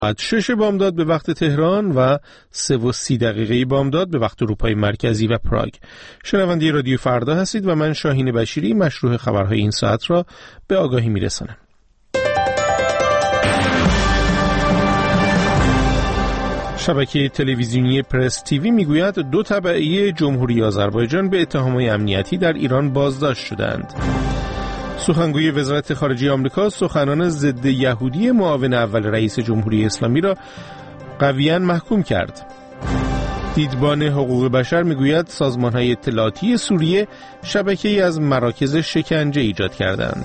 6 بامداد به وقت تهران و 3:30 بامداد به وقت اروپای مرکزی و پراگ. شنونده رادیو فردا هستید و من شاهین بشیری مشروع خبرهای این ساعت را به آگاهی میرسانم. شبکه تلویزیونی پرس تیوی میگوید 2 تبعیه جمهوری آذربایجان به اتهامات امنیتی در ایران بازداشت شدند. سخنگوی وزارت خارجه آمریکا سخنان ضد یهودی معاون اول رئیس جمهوری اسلامی را قویاً محکوم کرد. دیدبان حقوق بشر میگوید سازمان‌های اطلاعاتی سوریه شبکه‌ای از مراکز شکنجه ایجاد کردند.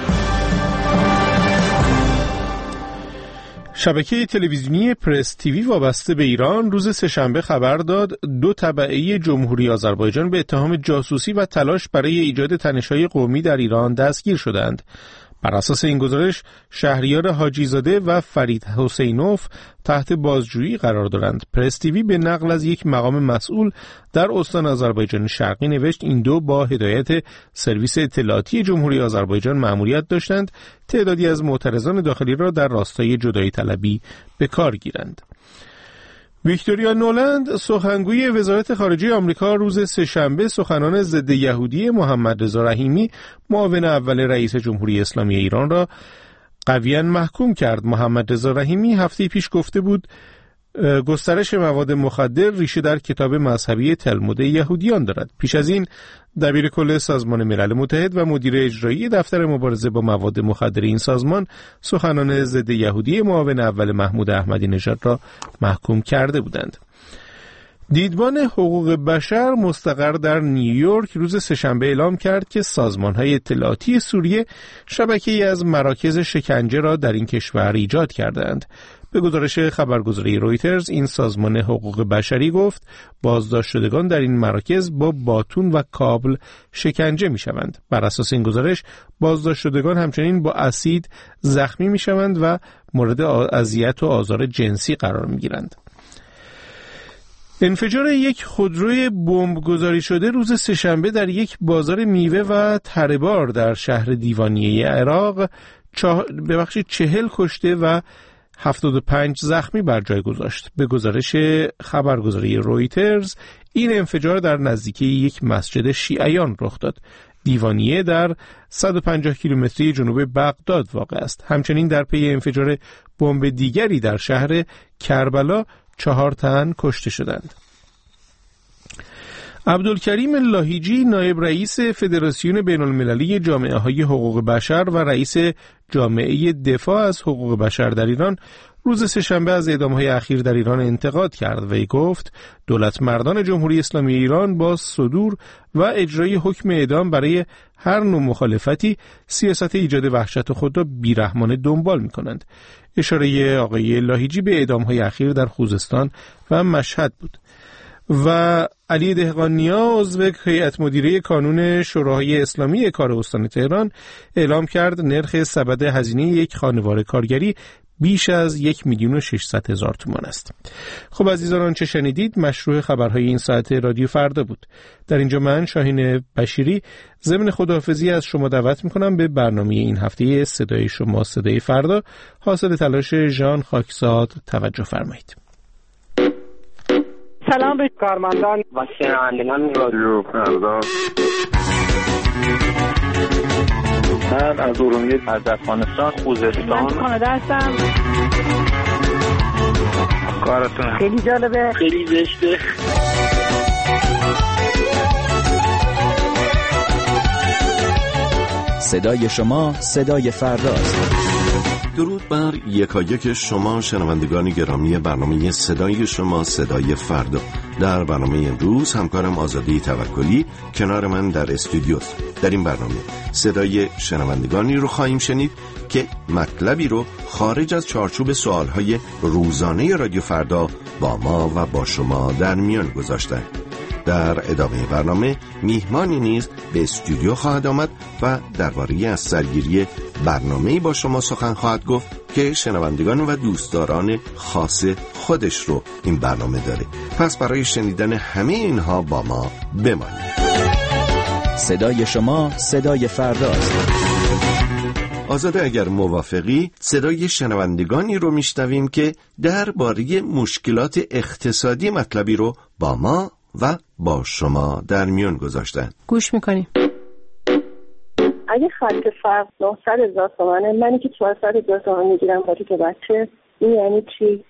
شبکه تلویزیونی پرس تیوی وابسته به ایران روز سه‌شنبه خبر داد 2 تبعه جمهوری آذربایجان به اتهام جاسوسی و تلاش برای ایجاد تنش‌های قومی در ایران دستگیر شدند. بر اساس این گزارش شهریار حاجیزاده و فرید حسینوف تحت بازجویی قرار دارند. پرس تیوی به نقل از یک مقام مسئول در استان آذربایجان شرقی نوشت این 2 با هدایت سرویس اطلاعاتی جمهوری آذربایجان مأموریت داشتند تعدادی از معترضان داخلی را در راستای جدایی طلبی به کار گیرند. ویکتوریا نولند سخنگوی وزارت خارجه آمریکا روز سه‌شنبه سخنان ضد یهودی محمد رضا رحیمی معاون اول رئیس جمهوری اسلامی ایران را قویاً محکوم کرد. محمد رضا رحیمی هفته پیش گفته بود گسترش مواد مخدر ریشه در کتاب مذهبی تلمود یهودیان دارد. پیش از این دبیر کل سازمان ملل متحد و مدیر اجرایی دفتر مبارزه با مواد مخدر این سازمان سخنان ضد یهودی معاون اول محمود احمدی نژاد را محکوم کرده بودند. دیدبان حقوق بشر مستقر در نیویورک روز سه‌شنبه اعلام کرد که سازمان‌های اطلاعاتی سوریه شبکه‌ای از مراکز شکنجه را در این کشور ایجاد کردند. به گزارش خبرگزاری رویترز این سازمان حقوق بشری گفت بازداشت شدگان در این مراکز با باتون و کابل شکنجه می‌شوند. بر اساس این گزارش بازداشت شدگان همچنین با اسید زخمی می‌شوند و مورد اذیت و آزار جنسی قرار می‌گیرند. انفجار یک خودروی بمبگذاری شده روز سه‌شنبه در یک بازار میوه و تره‌بار در شهر دیوانیه عراق 40 کشته و 75 زخمی بر جای گذاشت. به گزارش خبرگزاری رویترز این انفجار در نزدیکی یک مسجد شیعیان رخ داد. دیوانیه در 150 کیلومتری جنوب بغداد واقع است. همچنین در پی انفجار بمب دیگری در شهر کربلا 4 تن کشته شدند. عبدالکریم لاهیجی نایب رئیس فدراسیون بین المللی جامعه های حقوق بشر و رئیس جامعه دفاع از حقوق بشر در ایران روز سه‌شنبه از اعدام‌های اخیر در ایران انتقاد کرد و گفت دولت مردان جمهوری اسلامی ایران با صدور و اجرای حکم اعدام برای هر نوع مخالفتی سیاست ایجاد وحشت خود را بیرحمانه دنبال می‌کنند. اشاره آقای لاهیجی به اعدام‌های اخیر در خوزستان و مشهد بود. و علی دهقانیا عضو هیئت مدیره کانون شورای اسلامی کار استان تهران اعلام کرد نرخ سبد هزینه یک خانوار کارگری بیش از 1,600,000 تومان است. خب عزیزان آنچه شنیدید مشروع خبرهای این ساعت رادیو فردا بود. در اینجا من شاهین بشیری ضمن خداحافظی از شما دعوت میکنم به برنامه این هفته صدای شما صدای فردا حاصل تلاش ژان خاکزاد توجه فرمایید. سلام به کارمندان و شنوندگان رادیو فردا. من از ارومیه از افغانستان خوزستان کانادا هستم. کارتون خیلی جالبه، خیلی زشته. صدای شما صدای فرداست. درود بر یکایک شما شنوندگان گرامی برنامه صدای شما صدای فردا. در برنامه امروز همکارم آزاده توکلی کنار من در استودیوست. در این برنامه صدای شنوندگانی رو خواهیم شنید که مطلبی رو خارج از چارچوب سوالهای روزانه رادیو فردا با ما و با شما در میان گذاشتن. در ادامه برنامه میهمانی نیز به استودیو خواهد آمد و درباره از سرگیری برنامه‌ای با شما سخن خواهد گفت که شنوندگان و دوستداران خاص خودش رو این برنامه داره. پس برای شنیدن همه اینها با ما بمانید. صدای شما صدای فرداست. آزاده اگر موافقی صدای شنوندگانی رو میشنویم که درباره مشکلات اقتصادی مطلبی رو با ما و با شما در میون گذاشتن. گوش میکنیم. اگه خط فرق 900,000 تومنه، منی که 400,000 تومن میگیرم با که بچه، این یعنی چی؟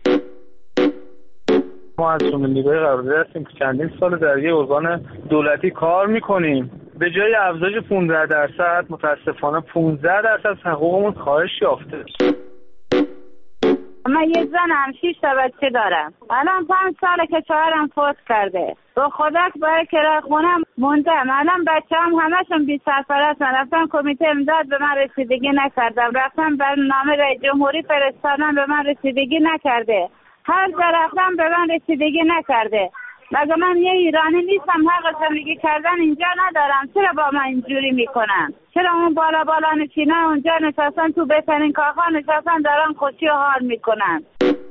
ما از شنوندگان قراردادی هستیم که چندین سال در یه ارگان دولتی کار میکنیم. به جای افزایش 15% متاسفانه 15% حقوقمون کاهش یافته. من یه زنم 6 تا بچه دارم. الان 5 ساله که شوهرم فوت کرده. تو خدا که برای کرایه خونم موندم. الان بچه‌ام همشون بی سرپرستن. رفتم کمیته امداد به من رسیدگی نکردم. رفتم برنامه رئیس جمهوری فرستادم به من رسیدگی نکرده. هر جا رفتم به من رسیدگی نکرده. مگه من یه ایرانی نیستم؟ حق زندگی کردن اینجا ندارم؟ چرا با من اینجوری میکنن؟ چرا اون بالا نشینه اونجا نشستن تو بهترین کاخا نشستن دارن خوشی و حال میکنن؟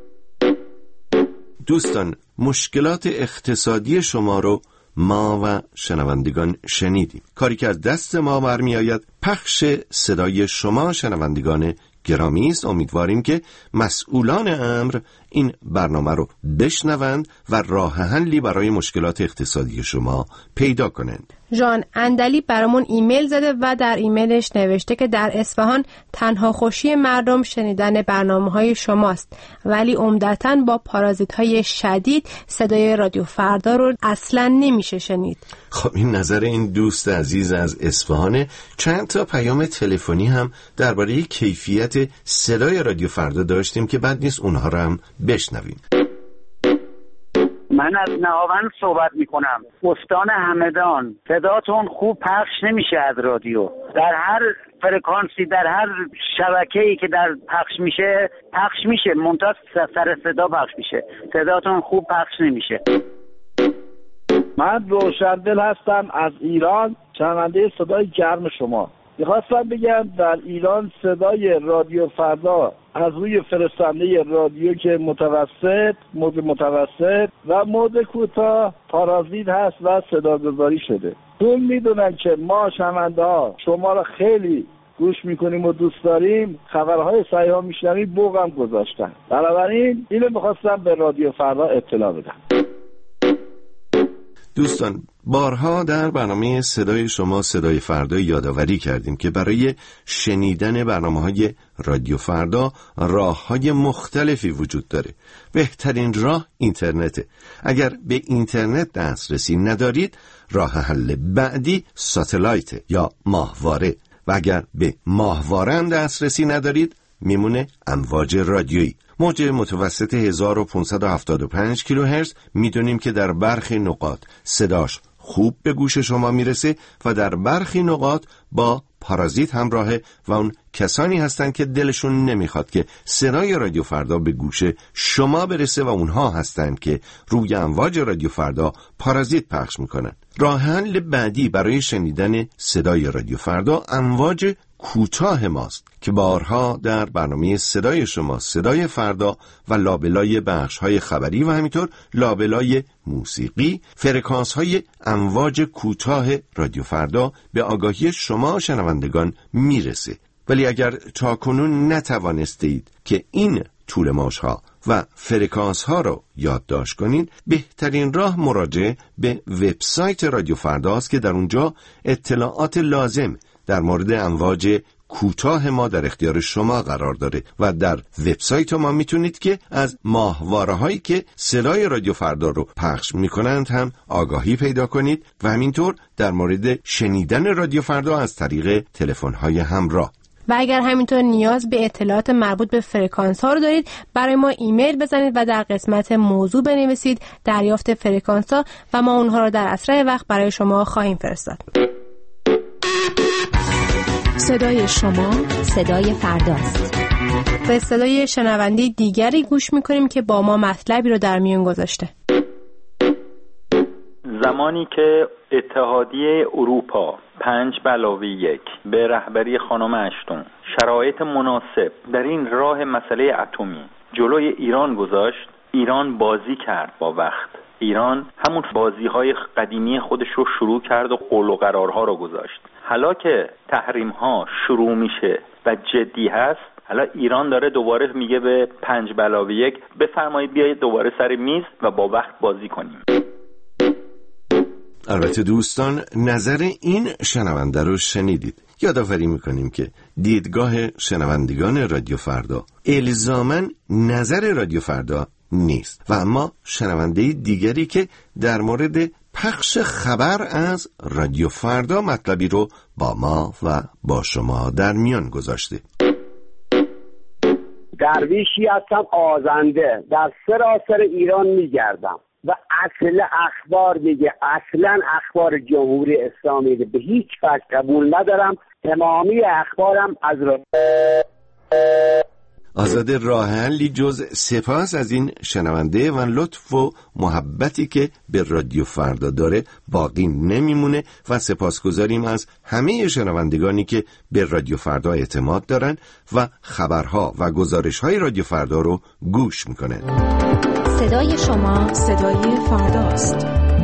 دوستان، مشکلات اقتصادی شما رو ما و شنوندگان شنیدیم. کاری که از دست ما برمی آید پخش صدای شما شنوندگان گرامی است. امیدواریم که مسئولان امر این برنامه رو بشنوند و راه حلی برای مشکلات اقتصادی شما پیدا کنند. ژان اندلی برامون ایمیل زده و در ایمیلش نوشته که در اصفهان تنها خوشی مردم شنیدن برنامه‌های شماست، ولی عمدتاً با پارازیت‌های شدید صدای رادیو فردا رو اصلاً نمیشه شنید. خب این نظر این دوست عزیز از اصفهان. چند تا پیام تلفنی هم درباره کیفیت صدای رادیو فردا داشتیم که بد نیست اونها رو هم بشنویم. من از نهاوند صحبت میکنم. استان همدان. صداتون خوب پخش نمیشه از رادیو. در هر فرکانسی، در هر شبکه‌ای که در پخش میشه منتها سر صدا پخش میشه. صداتون خوب پخش نمیشه. من روشندل هستم از ایران، شنونده صدای گرم شما. میخواستم بگم در ایران صدای رادیو فردا از روی فرستنده رادیو که مود متوسط و مود کوتاه پارازیت هست و صداگذاری شده. چون میدونن که ما شنونده ها شما را خیلی گوش میکنیم و دوست داریم، خبرهای صحیح ها میشنویم، بوقم گذاشتن. بنابراین اینو میخواستم به رادیو فردا اطلاع بدم. دوستان، بارها در برنامه صدای شما صدای فردا یادآوری کردیم که برای شنیدن برنامه‌های رادیو فردا راه‌های مختلفی وجود داره. بهترین راه اینترنته. اگر به اینترنت دسترسی ندارید، راه حل بعدی ساتلایت یا ماهواره و اگر به ماهواره هم دسترسی ندارید میمونه امواج رادیویی. موج متوسط 1575 کیلوهرتز میدونیم که در برخی نقاط صداش خوب به گوش شما میرسه و در برخی نقاط با پارازیت همراهه و اون کسانی هستن که دلشون نمیخواد که صدای رادیو فردا به گوش شما برسه و اونها هستن که روی امواج رادیو فردا پارازیت پخش میکنن. راه حل بعدی برای شنیدن صدای رادیو فردا امواج کوتاه ماست که بارها در برنامه صدای شما صدای فردا و لابلای بخش‌های خبری و همینطور لابلای موسیقی فرکانس‌های امواج کوتاه رادیو فردا به آگاهی شما شنوندگان میرسه. ولی اگر تاکنون نتوانستید که این طول موج‌ها و فرکانس‌ها رو یادداشت کنید، بهترین راه مراجعه به وبسایت رادیو فردا است که در اونجا اطلاعات لازم در مورد امواج کوتاه ما در اختیار شما قرار داره و در وبسایت ما میتونید که از ماهواره‌هایی که صدای رادیو فردا رو پخش میکنند هم آگاهی پیدا کنید و همینطور در مورد شنیدن رادیو فردا از طریق تلفن‌های همراه. و اگر همینطور نیاز به اطلاعات مربوط به فرکانس ها رو دارید، برای ما ایمیل بزنید و در قسمت موضوع بنویسید دریافت فرکانس ها و ما اونها رو در اسرع وقت برای شما خواهیم فرستاد. صدای شما صدای فرداست. به صدای شنونده دیگری گوش میکنیم که با ما مطلبی رو در میون گذاشته. زمانی که اتحادیه اروپا 5+1 به رهبری خانم اشتون شرایط مناسب در این راه مسئله اتمی جلوی ایران گذاشت، ایران بازی کرد با وقت. ایران همون بازی‌های قدیمی خودش رو شروع کرد و قول و قرارها رو گذاشت. حالا که تحریم‌ها شروع میشه و جدی هست، حالا ایران داره دوباره میگه به 5+1 بفرمایید بیایید دوباره سر میز و با وقت بازی کنیم. البته دوستان نظر این شنونده رو شنیدید. یادآوری میکنیم که دیدگاه شنوندگان رادیو فردا الزاماً نظر رادیو فردا نیست و اما شنونده دیگری که در مورد پخش خبر از رادیو فردا مطلبی رو با ما و با شما در میان گذاشته. درویشی هستم آزنده، در سراسر ایران میگردم و اصل اخبار میگه، اصلا اخبار جمهوری اسلامی به هیچ وجه قبول ندارم. تمامی اخبارم از آزاده راه حلی جز سپاس از این شنونده و لطف و محبتی که به رادیو فردا داره باقی نمیمونه و سپاسگزاریم از همه شنوندگانی که به رادیو فردا اعتماد دارن و خبرها و گزارش‌های رادیو فردا رو گوش میکنن. صدای شما صدای فرداست.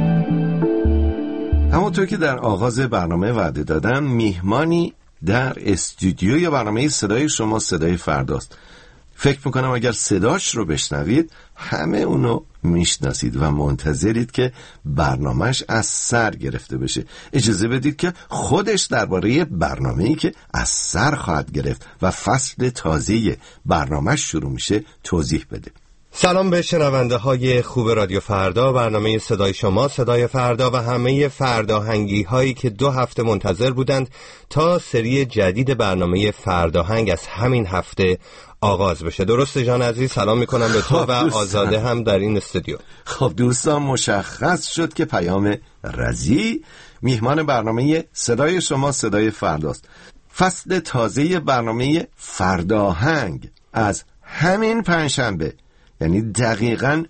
همونطور که در آغاز برنامه وعده دادم، میهمانی در استودیوی برنامه صدای شما صدای فرداست. فکر میکنم اگر صداش رو بشنوید همه اونو میشناسید و منتظرید که برنامهش از سر گرفته بشه. اجازه بدید که خودش درباره برنامه‌ای که از سر خواهد گرفت و فصل تازه برنامهش شروع میشه توضیح بده. سلام به شنونده های خوب رادیو فردا، برنامه صدای شما صدای فردا و همه فرداهنگی هایی که 2 هفته منتظر بودند تا سری جدید برنامه فرداهنگ از همین هفته آغاز بشه. درسته جان عزیز؟ سلام میکنم به تو و آزاده هم در این استودیو. خب دوستان، مشخص شد که پیام رضی میهمان برنامه صدای شما صدای فرداست. فصل تازه برنامه فرداهنگ از همین پنجشنبه، یعنی دقیقاً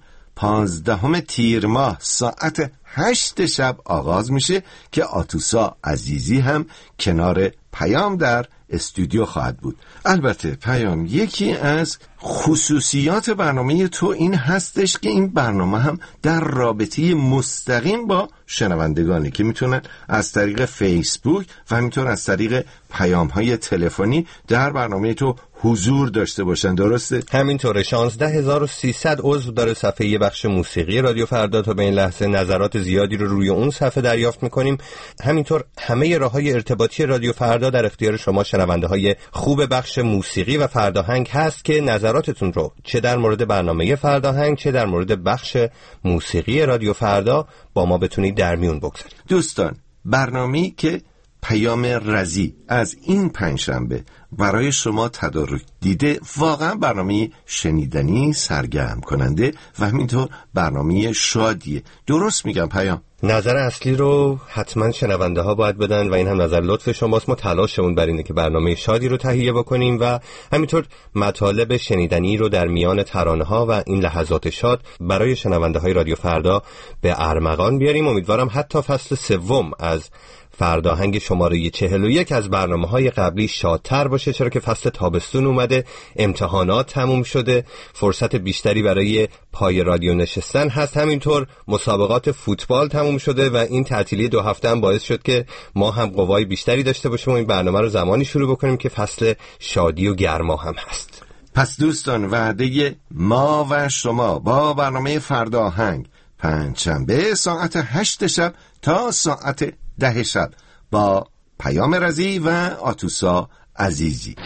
15 تیر ماه ساعت 8 شب آغاز میشه که آتوسا عزیزی هم کنار پیام در استودیو خواهد بود. البته پیام، یکی از خصوصیات برنامه تو این هستش که این برنامه هم در رابطه مستقیم با شنوندگانی که میتونن از طریق فیسبوک و همینطور از طریق پیام‌های تلفنی در برنامه تو حضور داشته باشن. درسته؟ همینطوره. 16300 عضو داره صفحه یه بخش موسیقی رادیو فردا. تا به این لحظه نظرات زیادی رو روی اون صفحه دریافت میکنیم. همینطور همه راه‌های ارتباطی رادیو فردا در اختیار شما شنونده‌های خوب بخش موسیقی و فرداهنگ هست که نظراتتون رو چه در مورد برنامه فرداهنگ چه در مورد بخش موسیقی رادیو فردا با ما بتونید در میون بگذارید. دوستان، برنامه‌ای که پیام رضی از این پنجشنبه برای شما تدارک دیده واقعا برنامه شنیدنی، سرگرم کننده و همینطور برنامه شادیه. درست میگم پیام؟ نظر اصلی رو حتما شنونده ها باید بدن و این هم نظر لطف شماست. ما تلاشمون بر اینه که برنامه شادی رو تهیه بکنیم و همینطور مطالب شنیدنی رو در میان ترانه ها و این لحظات شاد برای شنونده های رادیو فردا به ارمغان بیاریم. امیدوارم حتی فصل 3 از فرداهنگ شماره 41 از برنامه‌های قبلی شادتر باشه، چرا که فصل تابستون اومده، امتحانات تموم شده، فرصت بیشتری برای پای رادیو نشستن هست، همینطور مسابقات فوتبال تموم شده و این تعطیلی 2 هفته هم باعث شد که ما هم قوای بیشتری داشته باشیم و این برنامه رو زمانی شروع بکنیم که فصل شادی و گرما هم هست. پس دوستان، وعده ما و شما با برنامه فرداهنگ پنجشنبه ساعت 8 شب تا ساعت 10 شب با پیام رضی و آتوسا عزیزی.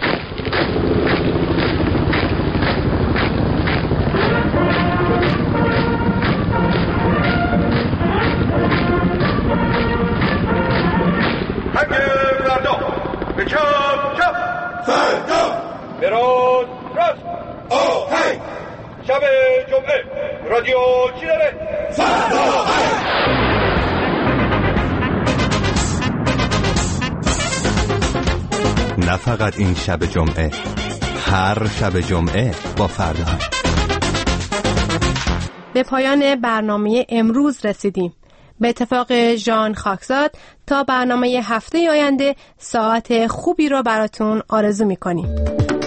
هنگ فردا به چپ چپ، فردا به راست راست، آهنگ شب جمعه رادیو چی داره؟ فردا نه فقط این شب جمعه، هر شب جمعه با فرداهنگ. به پایان برنامه امروز رسیدیم. به اتفاق ژان خاکزاد تا برنامه هفته آینده ساعت خوبی رو براتون آرزو می‌کنیم.